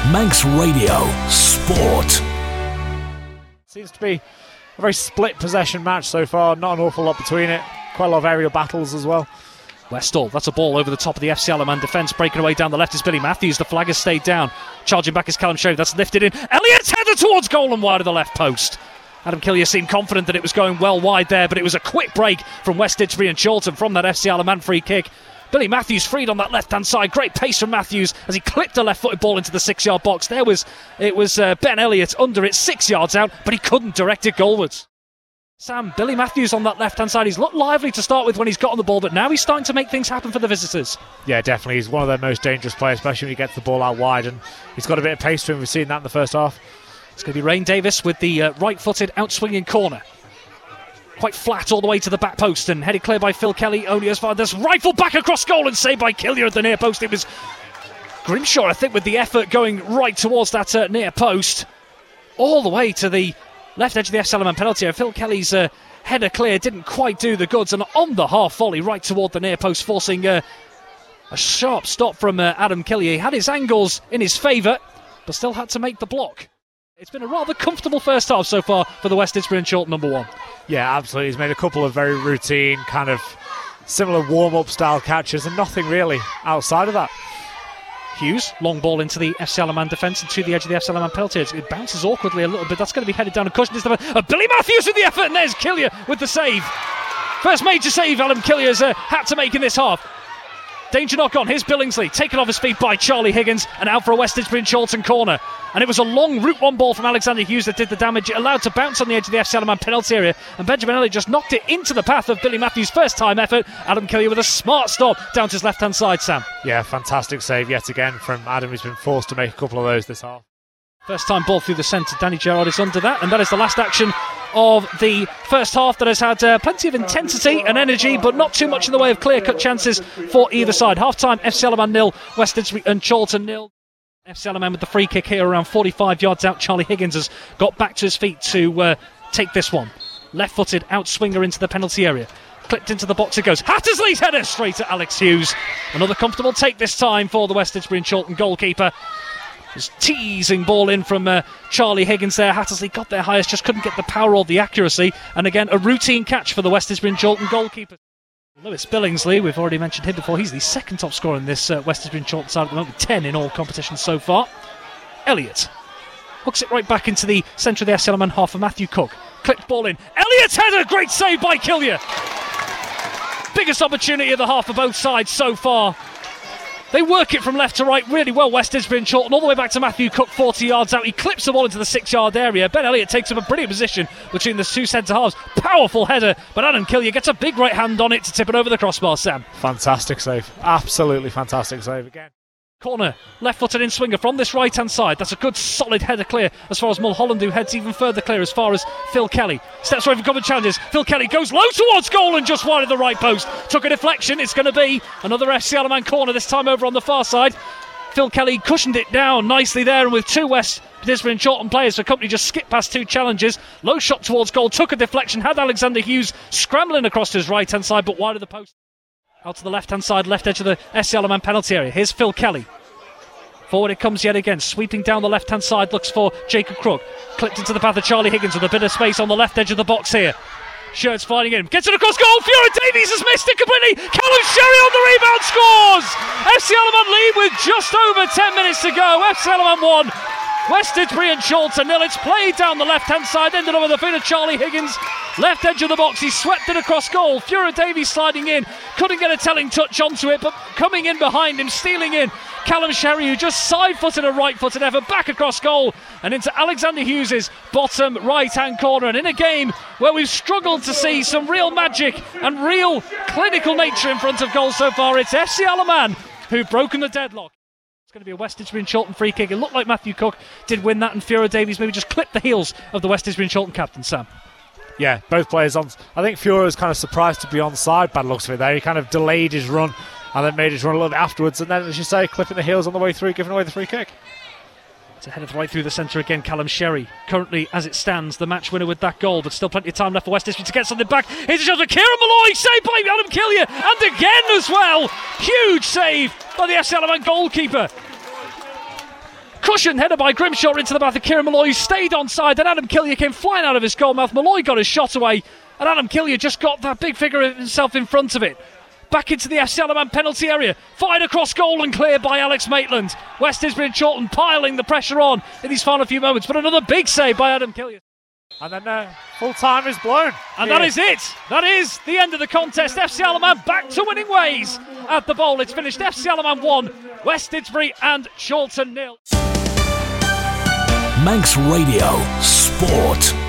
Manx Radio Sport. Seems to be a very split possession match so far. Not an awful lot between it. Quite a lot of aerial battles as well. Westall, that's a ball over the top of the FC Alaman defence. Breaking away down the left is Billy Matthews. The flag has stayed down. Charging back is Callum Sherry. That's lifted in. Elliott's header towards goal and wide of the left post. Adam Killier seemed confident that it was going well wide there, but it was a quick break from West Didsbury and Chorlton from that FC Alaman free kick. Billy Matthews freed on that left-hand side. Great pace from Matthews as he clipped a left-footed ball into the 6-yard box. It was Ben Elliott under it, 6 yards out, but he couldn't direct it goalwards. Sam, Billy Matthews on that left-hand side. He's looked lively to start with when he's got on the ball, but now he's starting to make things happen for the visitors. Yeah, definitely. He's one of their most dangerous players, especially when he gets the ball out wide, and he's got a bit of pace to him. We've seen that in the first half. It's going to be Rain Davis with the right-footed out-swinging corner. Quite flat all the way to the back post and headed clear by Phil Kelly, only as far as this rifle back across goal and saved by Killier at the near post. It was Grimshaw, I think, with the effort going right towards that near post, all the way to the left edge of the FC Alaman penalty area. Phil Kelly's header clear didn't quite do the goods, and on the half volley right toward the near post, forcing a sharp stop from Adam Killier. He had his angles in his favour, but still had to make the block. It's been a rather comfortable first half so far for the West Didsbury and Chorlton number one. Yeah, absolutely. He's made a couple of very routine, kind of similar warm-up style catches, and nothing really outside of that. Hughes, long ball into the FC Alaman defence and to the edge of the FC Alaman penalty. It bounces awkwardly a little bit. That's going to be headed down a cushion. Billy Matthews with the effort, and there's Killier with the save. First major save Adam Killier's had to make in this half. Danger knock on. Here's Billingsley, taken off his feet by Charlie Higgins and out for a West Didsbury and Chorlton corner. And it was a long route one ball from Alexander Hughes that did the damage. It allowed to bounce on the edge of the FC Alaman penalty area, and Benjamin Elliott just knocked it into the path of Billy Matthews' first time effort. Adam Killier with a smart stop down to his left hand side, Sam. Yeah, fantastic save yet again from Adam. He's been forced to make a couple of those this half. First time ball through the centre. Danny Gerrard is under that, and that is the last action of the first half that has had plenty of intensity and energy, but not too much in the way of clear-cut chances for either side. Half-time, FC Alaman 0, West Didsbury and Chorlton 0. FC Alaman with the free kick here around 45 yards out. Charlie Higgins has got back to his feet to take this one. Left-footed out-swinger into the penalty area. Clipped into the box it goes. Hattersley's header straight at Alex Hughes. Another comfortable take this time for the West Didsbury and Chorlton goalkeeper. Just teasing ball in from Charlie Higgins there. Hattersley got there highest, just couldn't get the power or the accuracy. And again, a routine catch for the West Didsbury and Chorlton goalkeeper. Lewis Billingsley, we've already mentioned him before. He's the second top scorer in this West Didsbury and Chorlton side at the moment, with 10 in all competitions so far. Elliott hooks it right back into the centre of the FC Alaman half for Matthew Cook. Clipped ball in. Elliott's header, great save by Killier. Biggest opportunity of the half for both sides so far. They work it from left to right really well, West Didsbury and Chorlton, all the way back to Matthew Cook, 40 yards out. He clips the ball into the 6-yard area. Ben Elliott takes up a brilliant position between the two centre-halves. Powerful header, but Adam Killier gets a big right hand on it to tip it over the crossbar, Sam. Fantastic save. Absolutely fantastic save again. Corner, left-footed in swinger from this right-hand side. That's a good solid header clear as far as Mulholland, who heads even further clear as far as Phil Kelly. Steps away from common challenges. Phil Kelly goes low towards goal and just wide of the right post. Took a deflection. It's going to be another FC Alaman corner, this time over on the far side. Phil Kelly cushioned it down nicely there, and with two West Didsbury and Chorlton players for company, just skipped past two challenges. Low shot towards goal, took a deflection, had Alexander Hughes scrambling across to his right-hand side, but wide of the post. Out to the left-hand side, left edge of the FC Alaman penalty area. Here's Phil Kelly. Forward it comes yet again, sweeping down the left-hand side, looks for Jacob Crook. Clipped into the path of Charlie Higgins with a bit of space on the left edge of the box here. Shirts flying in, gets it across goal, Fiora Davies has missed it completely. Callum Sherry on the rebound scores! FC Alaman lead with just over 10 minutes to go. FC Alaman 1, West Didsbury and Chorlton 0. It's played down the left-hand side, ended up with the feet of Charlie Higgins. Left edge of the box, he swept it across goal. Fiora Davies sliding in, couldn't get a telling touch onto it, but coming in behind him, stealing in. Callum Sherry, who just side-footed a right-footed effort back across goal and into Alexander Hughes' bottom right-hand corner. And in a game where we've struggled to see some real magic and real clinical nature in front of goal so far, it's FC Alaman who've broken the deadlock. It's going to be a West Didsbury and Chorlton free kick. It looked like Matthew Cook did win that, and Fiora Davies maybe just clipped the heels of the West Didsbury and Chorlton captain, Sam. Yeah, both players on. I think Fiora was kind of surprised to be onside, bad looks of it there. He kind of delayed his run and then made his run a little bit afterwards, and then, as you say, clipping the heels on the way through, giving away the free kick. It's a header right through the centre again. Callum Sherry, currently as it stands, the match winner with that goal, but still plenty of time left for West Didsbury to get something back. Here's a shot for Kieran Malloy, saved by Adam Killier, and again as well. Huge save by the FC Alaman goalkeeper. Cushioned header by Grimshaw into the mouth of Kieran Malloy, who stayed onside. Then Adam Killier came flying out of his goal mouth. Malloy got his shot away, and Adam Killier just got that big figure of himself in front of it. Back into the FC Alaman penalty area. Fired across goal and cleared by Alex Maitland. West Didsbury and Chorlton piling the pressure on in these final few moments. But another big save by Adam Killier. And then full time is blown. And that is it. That is the end of the contest. FC Alaman back to winning ways at the Bowl. It's finished FC Alaman 1, West Didsbury and Chorlton 0. Manx Radio Sport.